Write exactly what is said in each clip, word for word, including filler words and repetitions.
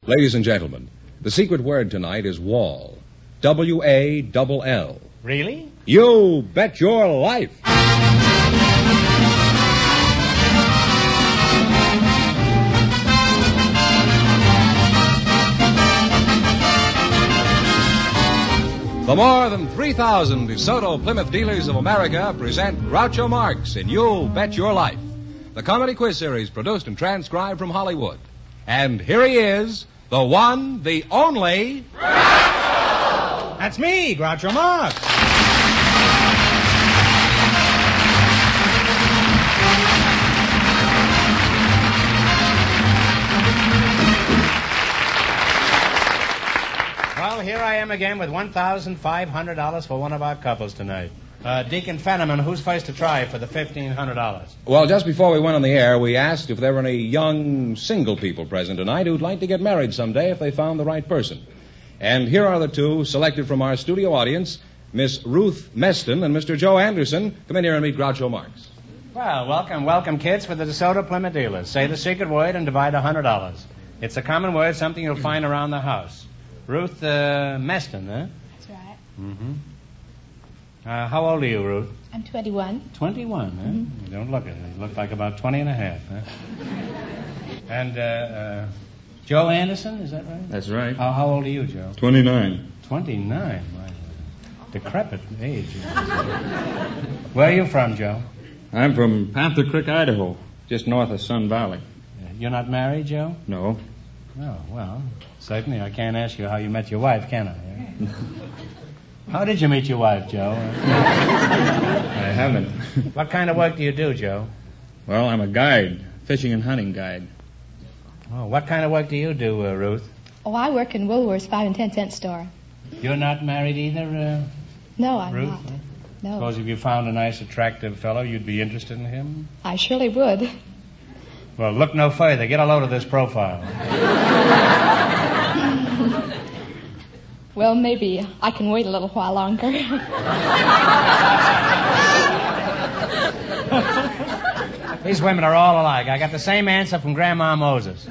Ladies and gentlemen, the secret word tonight is wall. W A L L. Really? You bet your life. The more than three thousand DeSoto Plymouth dealers of America present Groucho Marx in You'll Bet Your Life, the comedy quiz series produced and transcribed from Hollywood. And here he is, the one, the only... Groucho! That's me, Groucho Marx. Well, here I am again with one thousand five hundred dollars for one of our couples tonight. Uh, Deacon Fenneman, who's first to try for the fifteen hundred dollars? Well, just before we went on the air, we asked if there were any young single people present tonight who'd like to get married someday if they found the right person. And here are the two selected from our studio audience, Miss Ruth Meston and Mister Joe Anderson. Come in here and meet Groucho Marx. Well, welcome, welcome, kids, for the DeSoto Plymouth dealers. Say the secret word and divide one hundred dollars. It's a common word, something you'll find around the house. Ruth uh, Meston, huh? That's right. Mm-hmm. Uh, how old are you, Ruth? I'm twenty-one. twenty-one, huh? Mm-hmm. You don't look it. You look like about twenty and a half, huh? And uh, uh, Joe Anderson, is that right? That's right. How, how old are you, Joe? twenty-nine. twenty-nine? My decrepit age. Where are you from, Joe? I'm from Panther Creek, Idaho, just north of Sun Valley. You're not married, Joe? No. Oh, well, certainly I can't ask you how you met your wife, can I? How did you meet your wife, Joe? I haven't. What kind of work do you do, Joe? Well, I'm a guide, fishing and hunting guide. Oh, what kind of work do you do, uh, Ruth? Oh, I work in Woolworth's five and ten cent store. You're not married either, uh, No, I'm Ruth? not. No. Suppose if you found a nice, attractive fellow, you'd be interested in him? I surely would. Well, look no further. Get a load of this profile. Well, maybe I can wait a little while longer. These women are all alike. I got the same answer from Grandma Moses.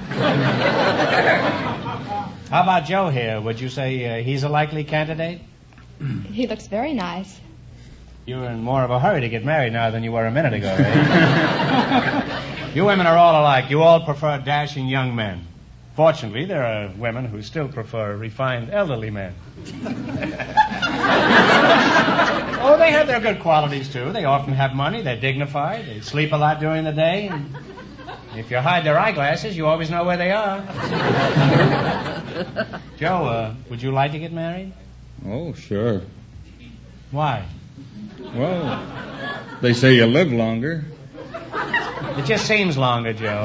How about Joe here? Would you say uh, he's a likely candidate? He looks very nice. You're in more of a hurry to get married now than you were a minute ago, eh? You women are all alike. You all prefer dashing young men. Fortunately, there are women who still prefer refined elderly men. Oh, they have their good qualities, too. They often have money. They're dignified. They sleep a lot during the day. And if you hide their eyeglasses, you always know where they are. Joe, uh, would you like to get married? Oh, sure. Why? Well, they say you live longer. It just seems longer, Joe.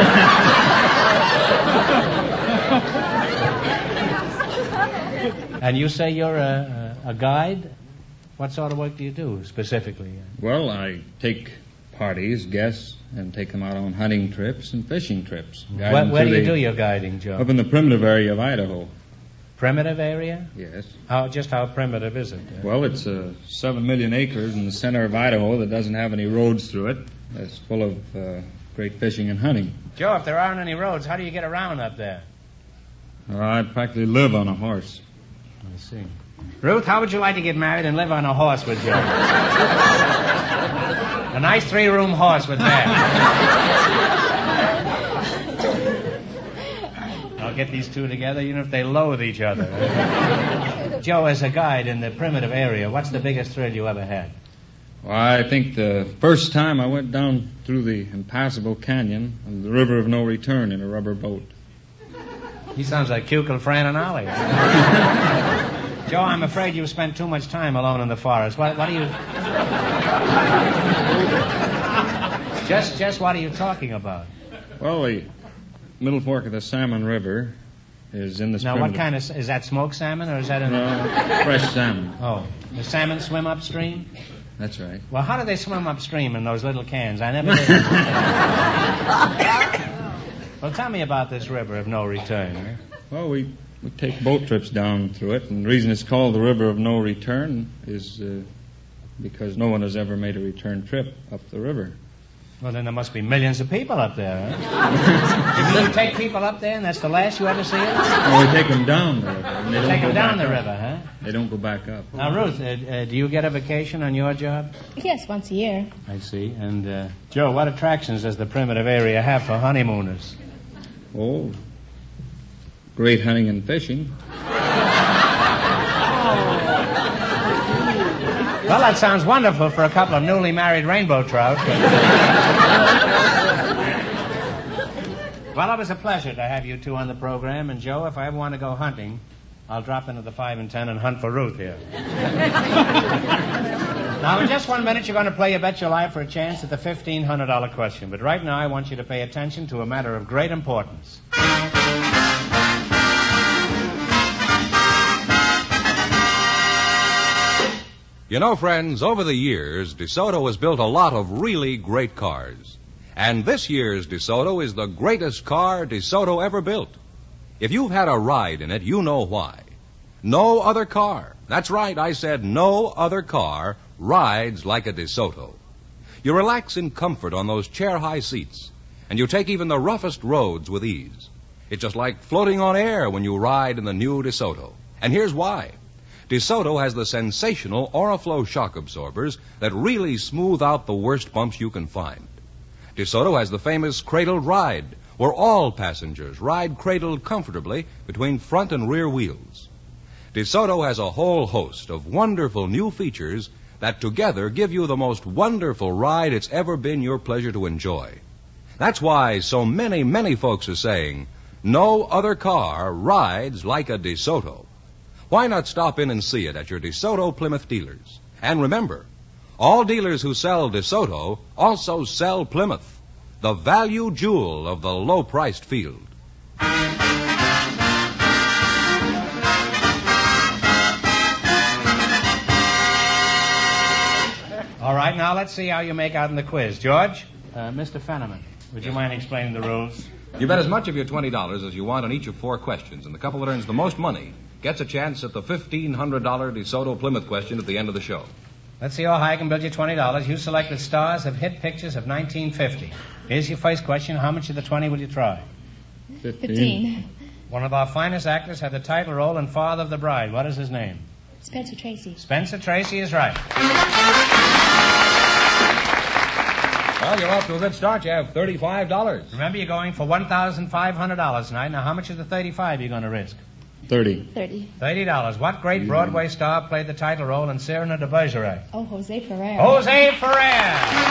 And you say you're a, a guide? What sort of work do you do, specifically? Well, I take parties, guests, and take them out on hunting trips and fishing trips. Guide Where, them where to do you the- do your guiding, Joe? Up in the primitive area of Idaho. Primitive area? Yes. How, just how primitive is it? Uh, Well, it's uh, seven million acres in the center of Idaho that doesn't have any roads through it. It's full of uh, great fishing and hunting. Joe, if there aren't any roads, how do you get around up there? Well, I practically live on a horse. I see. Ruth, how would you like to get married and live on a horse with Joe? A nice three-room horse with that. I'll get these two together, even if they loathe each other. Joe, as a guide in the primitive area, what's the biggest thrill you ever had? Well, I think the first time I went down through the impassable canyon of the River of No Return in a rubber boat. He sounds like Kukul, Fran, and Ollie. Joe, I'm afraid you've spent too much time alone in the forest. What, what are you... just, just what are you talking about? Well, the Middle Fork of the Salmon River is in this Now, primitive... what kind of... Is that smoked salmon, or is that... In No, fresh salmon. Oh, the salmon swim upstream? That's right. Well, how do they swim upstream in those little cans? I never did. Well, tell me about this River of No Return. Eh? Well, we, we take boat trips down through it, and the reason it's called the River of No Return is uh, because no one has ever made a return trip up the river. Well, then there must be millions of people up there, huh? You mean you take people up there and that's the last you ever see them? Well, we take them down the river. And they don't Take go them down back the up. river, huh? They don't go back up. Now, Ruth, uh, uh, do you get a vacation on your job? Yes, once a year. I see. And, uh, Joe, what attractions does the primitive area have for honeymooners? Oh, great hunting and fishing. Well, that sounds wonderful for a couple of newly married rainbow trout. Well, it was a pleasure to have you two on the program. And, Joe, if I ever want to go hunting, I'll drop into the five and ten and hunt for Ruth here. Now, in just one minute, you're going to play You Bet Your Life for a chance at the fifteen hundred dollars question. But right now, I want you to pay attention to a matter of great importance. You know, friends, over the years, DeSoto has built a lot of really great cars. And this year's DeSoto is the greatest car DeSoto ever built. If you've had a ride in it, you know why. No other car, that's right, I said no other car, rides like a DeSoto. You relax in comfort on those chair-high seats, and you take even the roughest roads with ease. It's just like floating on air when you ride in the new DeSoto. And here's why. DeSoto has the sensational Oriflow shock absorbers that really smooth out the worst bumps you can find. DeSoto has the famous cradled ride, where all passengers ride cradled comfortably between front and rear wheels. DeSoto has a whole host of wonderful new features that together give you the most wonderful ride it's ever been your pleasure to enjoy. That's why so many, many folks are saying, no other car rides like a DeSoto. Why not stop in and see it at your DeSoto Plymouth dealers? And remember, all dealers who sell DeSoto also sell Plymouth, the value jewel of the low-priced field. All right, now let's see how you make out in the quiz. George, uh, Mister Fenneman, would you mind explaining the rules? You bet as much of your twenty dollars as you want on each of four questions, and the couple that earns the most money gets a chance at the fifteen hundred dollars DeSoto Plymouth question at the end of the show. Let's see how high I can build you twenty dollars. You selected stars of hit pictures of nineteen fifty. Here's your first question. How much of the twenty will you try? Fifteen. One of our finest actors had the title role in Father of the Bride. What is his name? Spencer Tracy. Spencer Tracy is right. Well, you're off to a good start. You have thirty-five dollars. Remember, you're going for one thousand five hundred dollars tonight. Now, how much of the thirty-five are you going to risk? Thirty. Thirty. thirty dollars. What great Broadway star played the title role in Cyrano de Bergerac? Oh, Jose Ferrer. Jose Ferrer.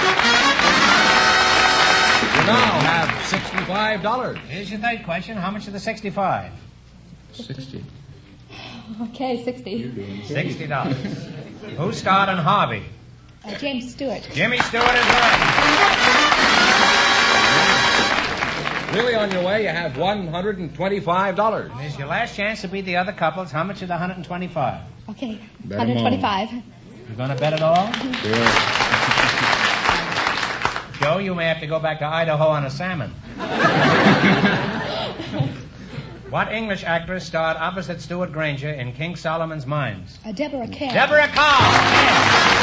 You now have sixty-five dollars. Here's your third question. How much of the sixty-five? Sixty. Okay, sixty. Sixty dollars. Who starred in Harvey? Uh, James Stewart. Jimmy Stewart is right. Really on your way, you have one hundred twenty-five dollars. And here's your last chance to beat the other couples. How much of the one hundred twenty-five? Okay, Bet 'em one hundred twenty-five. You going to bet it all? Sure. Joe, you may have to go back to Idaho on a salmon. What English actress starred opposite Stuart Granger in King Solomon's Mines? Uh, Deborah Kerr. Deborah Carr.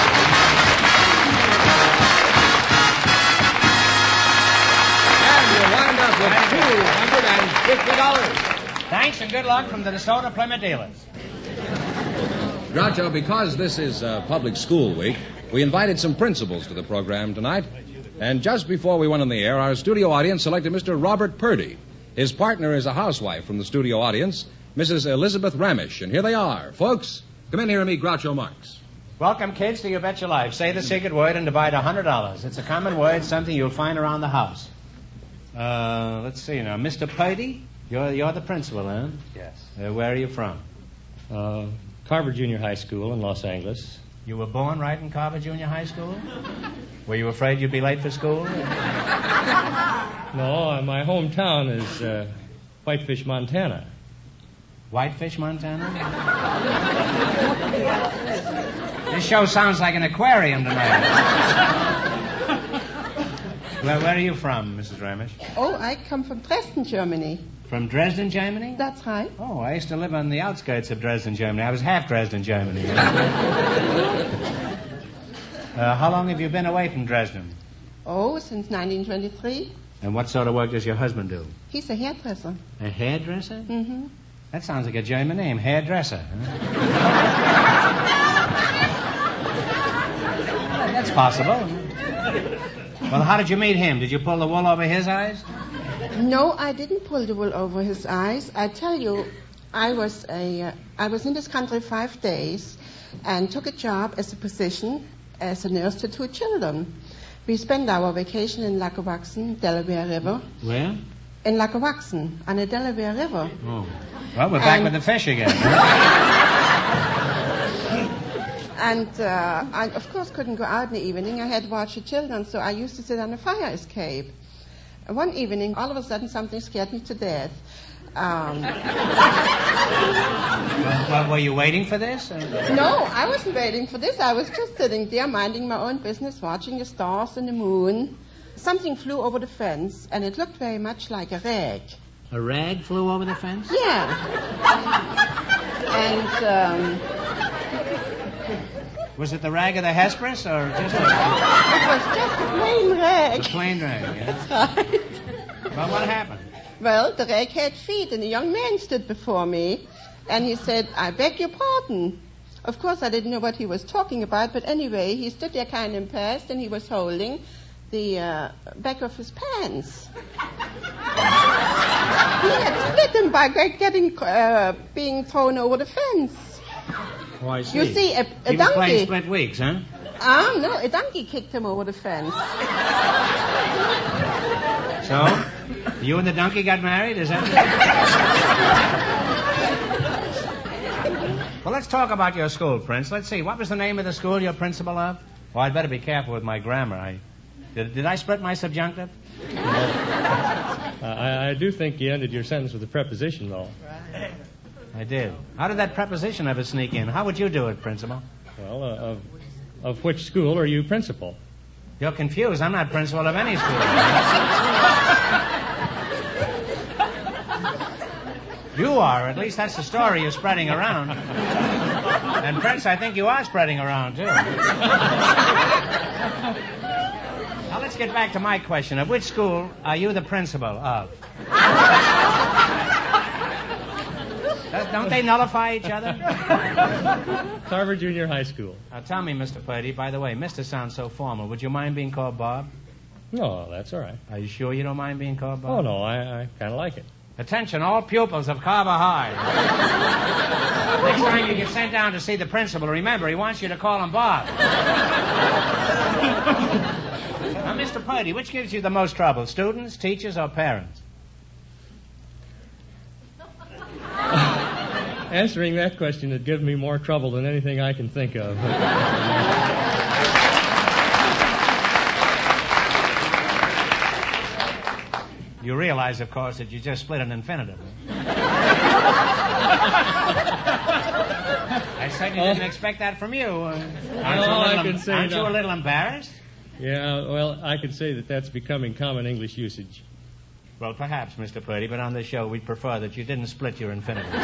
And you wind up with two hundred fifty dollars. Thanks and good luck from the DeSoto Plymouth dealers. Groucho, because this is uh, public school week, we invited some principals to the program tonight. And just before we went on the air, our studio audience selected Mister Robert Purdy. His partner is a housewife from the studio audience, Missus Elizabeth Ramish. And here they are. Folks, come in here and meet Groucho Marx. Welcome, kids, to You Bet Your Life. Say the secret word and divide one hundred dollars. It's a common word, something you'll find around the house. Uh, let's see now. Mister Purdy, you're, you're the principal, huh? Yes. Uh, where are you from? Uh, Carver Junior High School in Los Angeles. You were born right in Carver Junior High School? Were you afraid you'd be late for school? No, uh, my hometown is uh, Whitefish, Montana. Whitefish, Montana? This show sounds like an aquarium tonight. Where, where are you from, Missus Ramish? Oh, I come from Dresden, Germany. From Dresden, Germany? That's right. Oh, I used to live on the outskirts of Dresden, Germany. I was half Dresden, Germany. uh, how long have you been away from Dresden? Oh, since nineteen twenty-three. And what sort of work does your husband do? He's a hairdresser. A hairdresser? Mm-hmm. That sounds like a German name, hairdresser. Huh? That's possible. Well, how did you meet him? Did you pull the wool over his eyes? No, I didn't pull the wool over his eyes. I tell you, I was a, uh, I was in this country five days and took a job as a position as a nurse to two children. We spent our vacation in Lackawaxen, Delaware River. Where? In Lackawaxen, on the Delaware River. Oh. Well, we're back And- with the fish again. And uh, I, of course, couldn't go out in the evening. I had to watch the children, so I used to sit on a fire escape. One evening, all of a sudden, something scared me to death. Um, well, well, were you waiting for this? Or? no, I wasn't waiting for this. I was just sitting there minding my own business, watching the stars and the moon. Something flew over the fence, and it looked very much like a rag. A rag flew over the fence? Yeah. And... Um, Was it the rag of the Hesperus, or just a... It was just a plain rag. A plain rag, yeah. That's right. Well, what happened? Well, the rag had feet, and a young man stood before me, and he said, "I beg your pardon." Of course, I didn't know what he was talking about, but anyway, he stood there kind of impressed, and he was holding the uh, back of his pants. He had split them by getting uh, being thrown over the fence. Oh, I see. You see, a, a he was playing donkey. split weeks, huh? Ah, no, a donkey kicked him over the fence. So, you and the donkey got married? Is that? Well, let's talk about your school, Prince. Let's see. What was the name of the school you're principal of? Well, I'd better be careful with my grammar. I did, did I split my subjunctive? Uh, I, I do think you ended your sentence with a preposition, though. I did. How did that preposition ever sneak in? How would you do it, Principal? Well, uh, of, of which school are you principal? You're confused. I'm not principal of any school. You are. At least that's the story you're spreading around. And, Prince, I think you are spreading around, too. Now, let's get back to my question. Of which school are you the principal of? Don't they nullify each other? Harvard Junior High School. Now, tell me, Mister Purdy, by the way, Mister sounds so formal. Would you mind being called Bob? No, that's all right. Are you sure you don't mind being called Bob? Oh, no, I, I kind of like it. Attention, all pupils of Carver High. Next time you get sent down to see the principal, remember, he wants you to call him Bob. Now, Mister Purdy, which gives you the most trouble, students, teachers, or parents? Answering that question would give me more trouble than anything I can think of. You realize, of course, that you just split an infinitive. I certainly didn't expect that from you. Uh, aren't you, Oh, a I little, can say aren't you no. a little embarrassed? Yeah, well, I could say that that's becoming common English usage. Well, perhaps, Mister Purdy, but on this show we'd prefer that you didn't split your infinitive.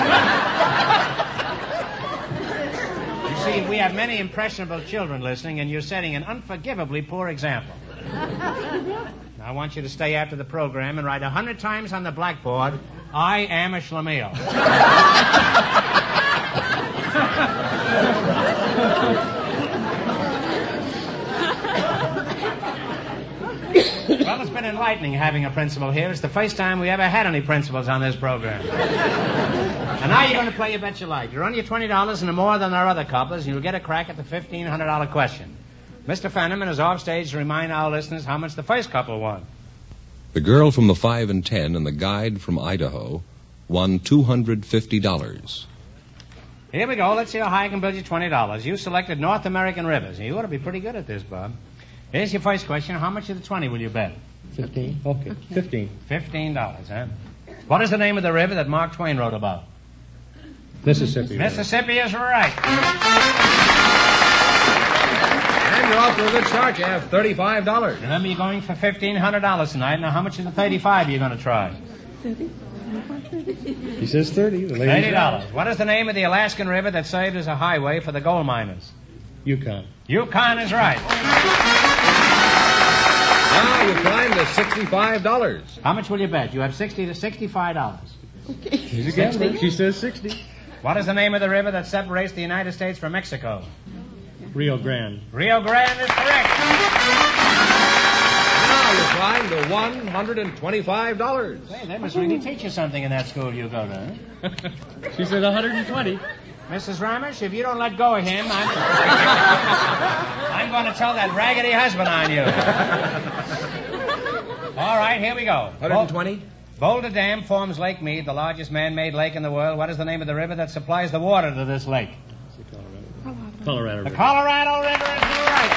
You see, we have many impressionable children listening, and you're setting an unforgivably poor example. Now, I want you to stay after the program and write a hundred times on the blackboard, "I am a schlemiel." Well, it's been enlightening having a principal here. It's the first time we ever had any principals on this program. And now you're going to play You Bet Your Life. You're on your twenty dollars and more than our other couples, and you'll get a crack at the fifteen hundred dollars question. Mister Fenneman is off stage to remind our listeners how much the first couple won. The girl from the five and ten and the guide from Idaho won two hundred fifty dollars. Here we go. Let's see how high I can build you twenty dollars. You selected North American rivers. You ought to be pretty good at this, Bob. Here's your first question. How much of the twenty will you bet? Fifteen? Okay, fifteen. Fifteen dollars, huh? What is the name of the river that Mark Twain wrote about? Mississippi. Mississippi is right. And you're off to a good start. You have thirty-five dollars. Remember, you're going for fifteen hundred dollars tonight. Now, how much of the thirty-five are you going to try? He says thirty. The lady's Eighty dollars. What is the name of the Alaskan river that served as a highway for the gold miners? Yukon. Yukon is right. Now you climb to sixty-five dollars. How much will you bet? You have sixty to sixty-five dollars. She's a gambler. She says sixty. What is the name of the river that separates the United States from Mexico? Rio Grande. Rio Grande is correct. Now you climb to one hundred twenty-five dollars. Hey, they must really teach you something in that school you go to. Huh? She said one hundred twenty. Missus Ramesh, if you don't let go of him, I'm, I'm going to tell that raggedy husband on you. All right, here we go. one hundred twenty? Boulder Dam forms Lake Mead, the largest man-made lake in the world. What is the name of the river that supplies the water to this lake? Colorado The River. Colorado River is correct.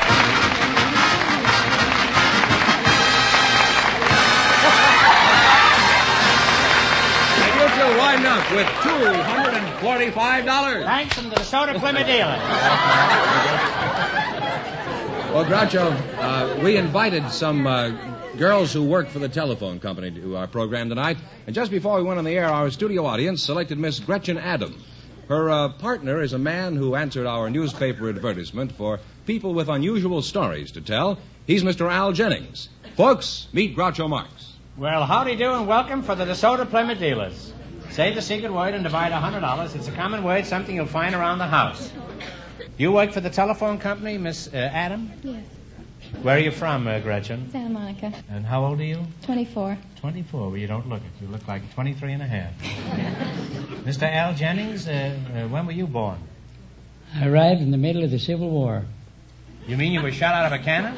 And you shall wind up with two hundred forty-five dollars. Thanks from the DeSoto Plymouth dealer. Well, Groucho, uh, we invited some uh, girls who work for the telephone company to our program tonight. And just before we went on the air, our studio audience selected Miss Gretchen Adam. Her uh, partner is a man who answered our newspaper advertisement for people with unusual stories to tell. He's Mister Al Jennings. Folks, meet Groucho Marx. Well, howdy do and welcome for the DeSoto Plymouth dealers. Say the secret word and divide one hundred dollars. It's a common word, something you'll find around the house. You work for the telephone company, Miss uh, Adam? Yes. Where are you from, uh, Gretchen? Santa Monica. And how old are you? twenty-four. twenty-four. Well, you don't look it. You look like twenty-three and a half. Mister Al Jennings, uh, uh, when were you born? I arrived in the middle of the Civil War. You mean you were shot out of a cannon?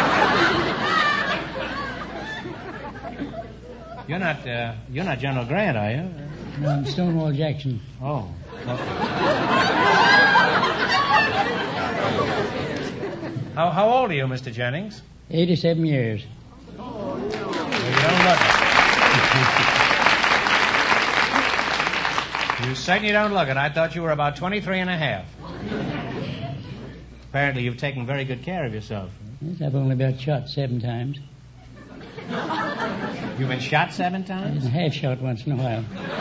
You're not, uh, you're not General Grant, are you? No, I'm Stonewall Jackson. Oh. Okay. How, how old are you, Mister Jennings? eighty-seven years. Well, you don't look it. You certainly don't look it. I thought you were about twenty-three and a half. Apparently you've taken very good care of yourself. Yes, I've only been shot seven times. You've been shot seven times? And half shot once in a while.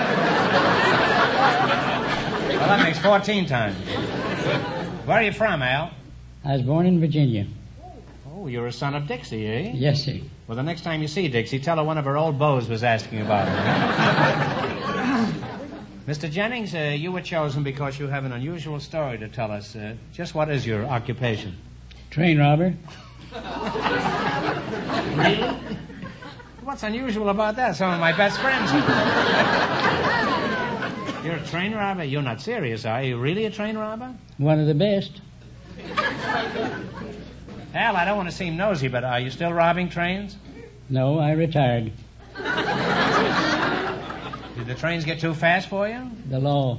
Well, that makes fourteen times. Where are you from, Al? I was born in Virginia. Oh, you're a son of Dixie, eh? Yes, sir. Well, the next time you see Dixie, tell her one of her old beaux was asking about her. Mister Jennings, uh, you were chosen because you have an unusual story to tell us. Uh, just what is your occupation? Train robber. Really? What's unusual about that? Some of my best friends. You're a train robber? You're not serious, are you? Really a train robber? One of the best. Al, I don't want to seem nosy, but are you still robbing trains? No, I retired. Did the trains get too fast for you? The law.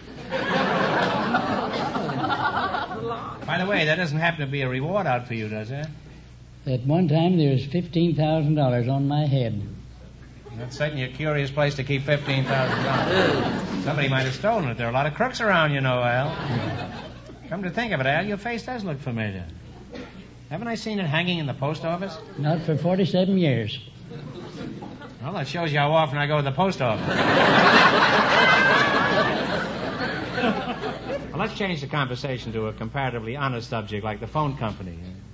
By the way, that doesn't happen to be a reward out for you, does it? At one time, there was fifteen thousand dollars on my head. That's certainly a curious place to keep fifteen thousand dollars. Somebody might have stolen it. There are a lot of crooks around, you know, Al. Come to think of it, Al, your face does look familiar. Haven't I seen it hanging in the post office? Not for forty-seven years. Well, that shows you how often I go to the post office. Well, let's change the conversation to a comparatively honest subject like the phone company.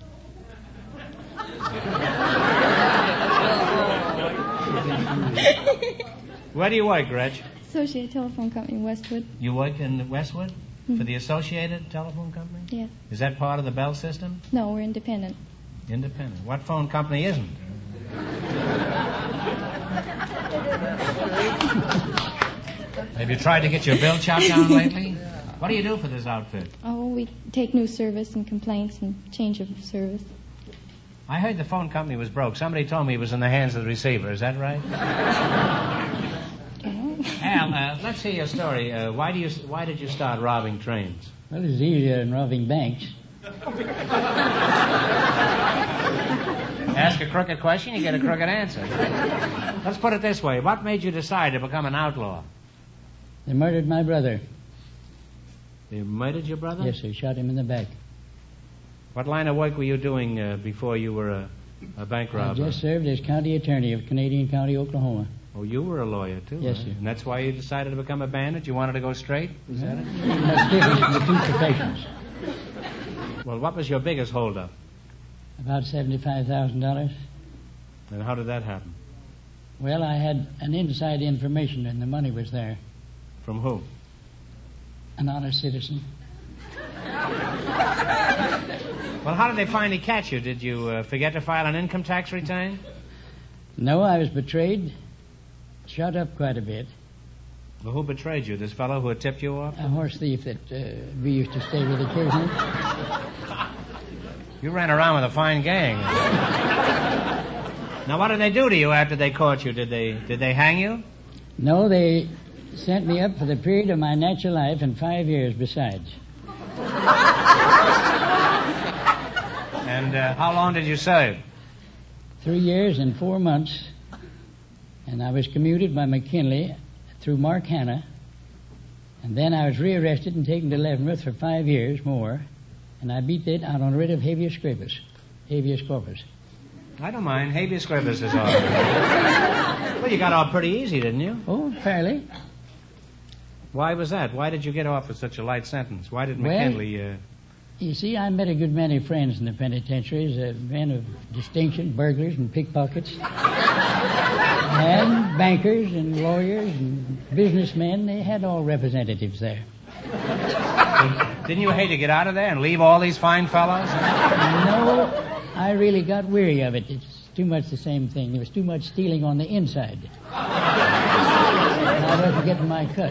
Where do you work, Gretch? Associated Telephone Company, Westwood. You work in Westwood? Mm-hmm. For the Associated Telephone Company? Yeah. Is that part of the Bell system? No, we're independent. Independent. What phone company isn't? Have you tried to get your bill chopped down lately? What do you do for this outfit? Oh, we take new service and complaints and change of service. I heard the phone company was broke. Somebody told me it was in the hands of the receiver. Is that right? Al, uh, let's hear your story. Uh, why do you? Why did you start robbing trains? Well, it's easier than robbing banks. Ask a crooked question, you get a crooked answer. Let's put it this way. What made you decide to become an outlaw? They murdered my brother. They murdered your brother? Yes, sir. Shot him in the back. What line of work were you doing uh, before you were a, a bank robber? I just served as county attorney of Canadian County, Oklahoma. Oh, you were a lawyer, too? Yes, huh? sir. And that's why you decided to become a bandit? You wanted to go straight? Is that it? That's different from the two professions. Well, what was your biggest holdup? About seventy-five thousand dollars. And how did that happen? Well, I had an inside information, and the money was there. From who? An honest citizen. Well, how did they finally catch you? Did you uh, forget to file an income tax return? No, I was betrayed. Shut up quite a bit. Well, who betrayed you? This fellow who had tipped you off? A horse thief that uh, we used to stay with occasionally. You ran around with a fine gang. Now, what did they do to you after they caught you? Did they did they hang you? No, they sent me up for the period of my natural life and five years besides. And uh, how long did you serve? Three years and four months. And I was commuted by McKinley through Mark Hanna. And then I was rearrested and taken to Leavenworth for five years more. And I beat that out on writ of habeas corpus. Habeas corpus. I don't mind. Habeas corpus is all right. Well, you got off pretty easy, didn't you? Oh, fairly. Why was that? Why did you get off with such a light sentence? Why did Well, McKinley... Uh... You see, I met a good many friends in the penitentiaries, uh, men of distinction, burglars and pickpockets, and bankers and lawyers and businessmen. They had all representatives there. Didn't you hate to get out of there and leave all these fine fellows? No, I really got weary of it. It's too much the same thing. There was too much stealing on the inside. I wasn't getting my cut.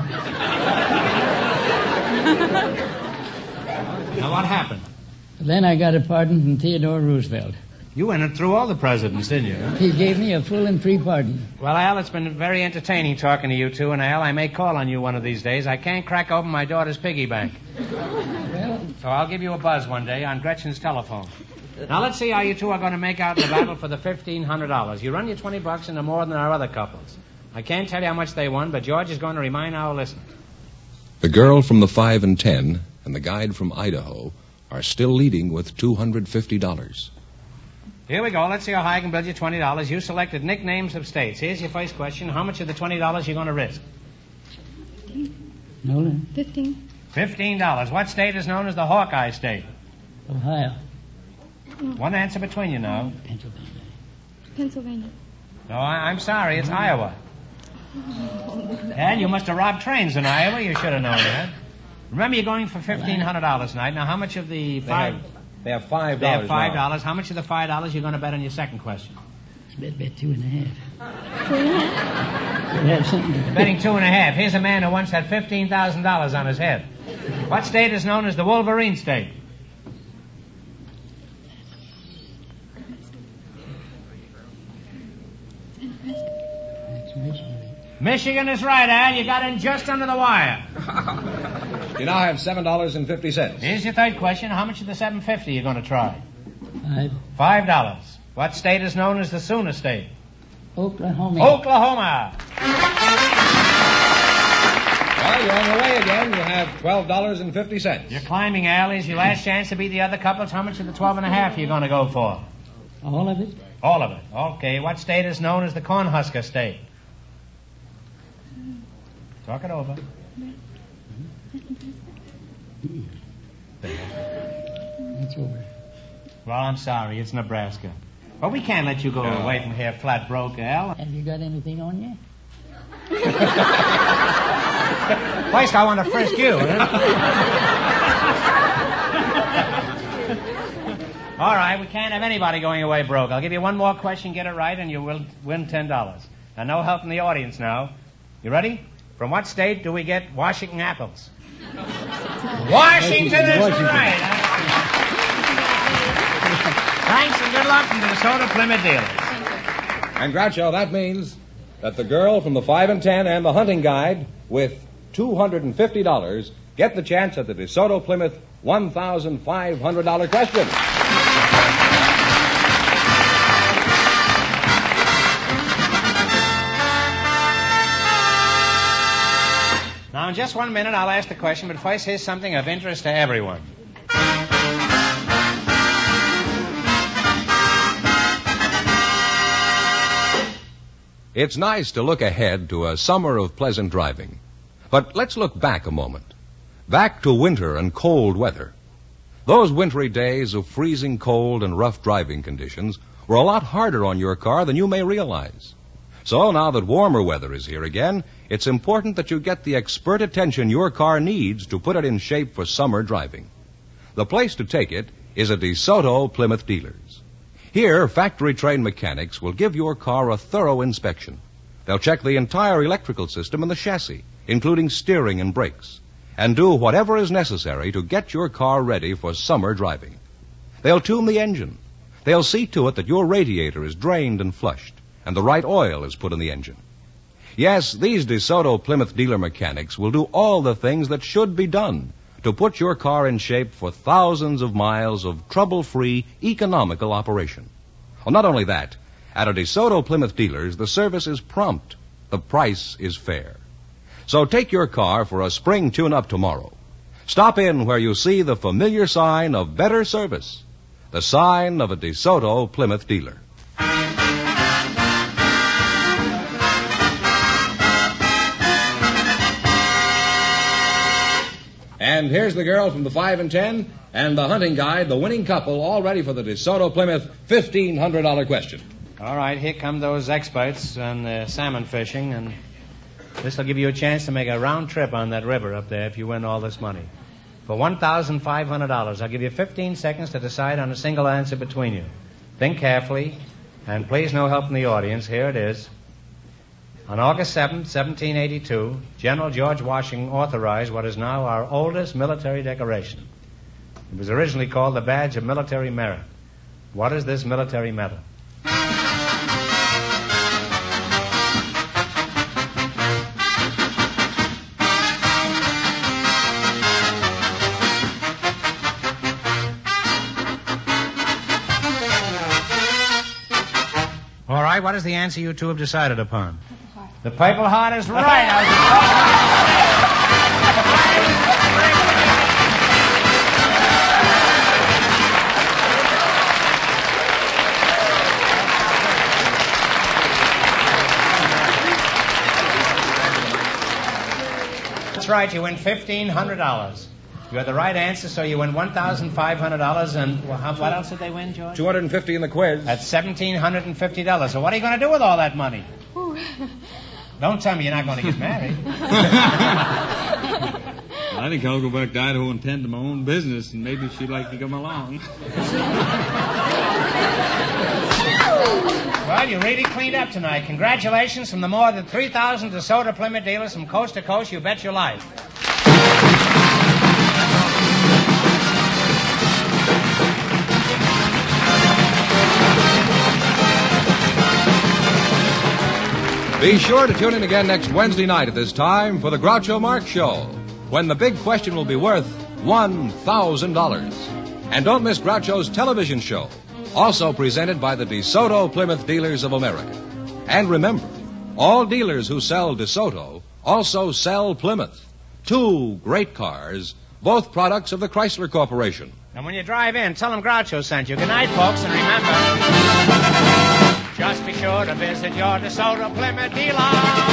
Now, what happened? Then I got a pardon from Theodore Roosevelt. You went through all the presidents, didn't you? He gave me a full and free pardon. Well, Al, it's been very entertaining talking to you two, and Al, I may call on you one of these days. I can't crack open my daughter's piggy bank. Well, So I'll give you a buzz one day on Gretchen's telephone. Now, let's see how you two are going to make out in the battle for the fifteen hundred dollars. You run your twenty bucks into more than our other couples. I can't tell you how much they won, but George is going to remind our listeners. The girl from the five and ten and the guide from Idaho are still leading with two hundred fifty dollars. Here we go. Let's see how high I can build you twenty dollars. You selected nicknames of states. Here's your first question. How much of the twenty dollars are you going to risk? Nolan, Fifteen. fifteen dollars. What state is known as the Hawkeye State? Ohio, One answer between you now. Pennsylvania. Pennsylvania. No, I- I'm sorry. It's Iowa. And you must have robbed trains in Iowa. You should have known that. Remember, you're going for fifteen hundred dollars tonight. Now, how much of the five... They have five They have five dollars. How much of the five dollars you're going to bet on your second question? Bet, bet two and a half. Two and a half. We'll have something to Betting two and a half. Here's a man who once had fifteen thousand dollars on his head. What state is known as the Wolverine State? That's Michigan. Michigan is right, Al. You got in just under the wire. You now have seven dollars and fifty cents. Here's your third question. How much of the seven fifty you're going to try? Five. Five dollars. What state is known as the Sooner State? Oklahoma. Oklahoma. Well, you're on your way again. You have twelve dollars and fifty cents. You're climbing, Al. Here's your last chance to beat the other couples. How much of the twelve and a half are you going to go for? All of it? All of it. Okay. What state is known as the Cornhusker State? Talk it over. That's over. Well, I'm sorry. It's Nebraska. But we can't let you go away from here flat broke, Al. Have you got anything on you? First, I want to frisk you. All right, we can't have anybody going away broke. I'll give you one more question, get it right, and you will win ten dollars. Now, no help from the audience now. You ready? From what state do we get Washington apples? Washington is Washington. right. Thanks and good luck to the DeSoto Plymouth dealers. And Groucho, that means that the girl from the five and ten and the hunting guide with two hundred fifty dollars get the chance at the DeSoto Plymouth one thousand five hundred dollars question. Now, in just one minute, I'll ask the question, but first, here's something of interest to everyone. It's nice to look ahead to a summer of pleasant driving. But let's look back a moment. Back to winter and cold weather. Those wintry days of freezing cold and rough driving conditions were a lot harder on your car than you may realize. So now that warmer weather is here again, it's important that you get the expert attention your car needs to put it in shape for summer driving. The place to take it is at DeSoto Plymouth Dealers. Here, factory-trained mechanics will give your car a thorough inspection. They'll check the entire electrical system and the chassis, including steering and brakes, and do whatever is necessary to get your car ready for summer driving. They'll tune the engine. They'll see to it that your radiator is drained and flushed, and the right oil is put in the engine. Yes, these DeSoto Plymouth dealer mechanics will do all the things that should be done to put your car in shape for thousands of miles of trouble-free, economical operation. Well, not only that, at a DeSoto Plymouth dealers, the service is prompt. The price is fair. So take your car for a spring tune-up tomorrow. Stop in where you see the familiar sign of better service, the sign of a DeSoto Plymouth dealer. And here's the girl from the five and ten, and the hunting guide, the winning couple, all ready for the DeSoto Plymouth fifteen hundred dollars question. All right, here come those experts on uh, salmon fishing, and this will give you a chance to make a round trip on that river up there if you win all this money. For one thousand five hundred dollars, I'll give you fifteen seconds to decide on a single answer between you. Think carefully, and please no help from the audience. Here it is. On August seventh, seventeen eighty-two, General George Washington authorized what is now our oldest military decoration. It was originally called the Badge of Military Merit. What is this military medal? All right, what is the answer you two have decided upon? The Purple Heart is right. I was That's right, you win fifteen hundred dollars. You had the right answer, so you win one thousand five hundred dollars. And well, how, what else did they win, George? two hundred fifty in the quiz. That's one thousand seven hundred fifty dollars. So what are you going to do with all that money? Don't tell me you're not going to get married. I think I'll go back to Idaho and tend to my own business, and maybe she'd like to come along. Well, you really cleaned up tonight. Congratulations from the more than three thousand DeSoto Plymouth dealers from coast to coast. You bet your life. Be sure to tune in again next Wednesday night at this time for the Groucho Marx Show, when the big question will be worth one thousand dollars. And don't miss Groucho's television show, also presented by the DeSoto Plymouth Dealers of America. And remember, all dealers who sell DeSoto also sell Plymouth. Two great cars, both products of the Chrysler Corporation. And when you drive in, tell them Groucho sent you. Good night, folks, and remember... just be sure to visit your DeSoto Plymouth dealer.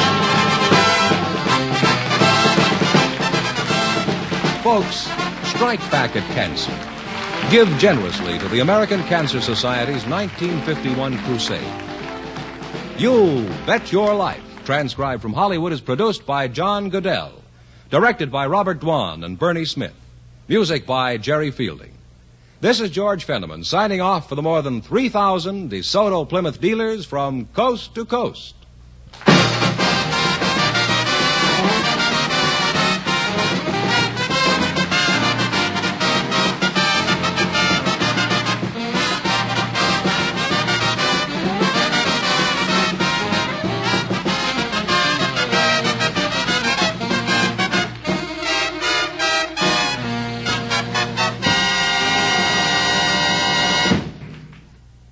Folks, strike back at cancer. Give generously to the American Cancer Society's nineteen fifty-one crusade. You Bet Your Life, transcribed from Hollywood, is produced by John Goodell. Directed by Robert Dwan and Bernie Smith. Music by Jerry Fielding. This is George Fenneman signing off for the more than three thousand DeSoto Plymouth dealers from coast to coast.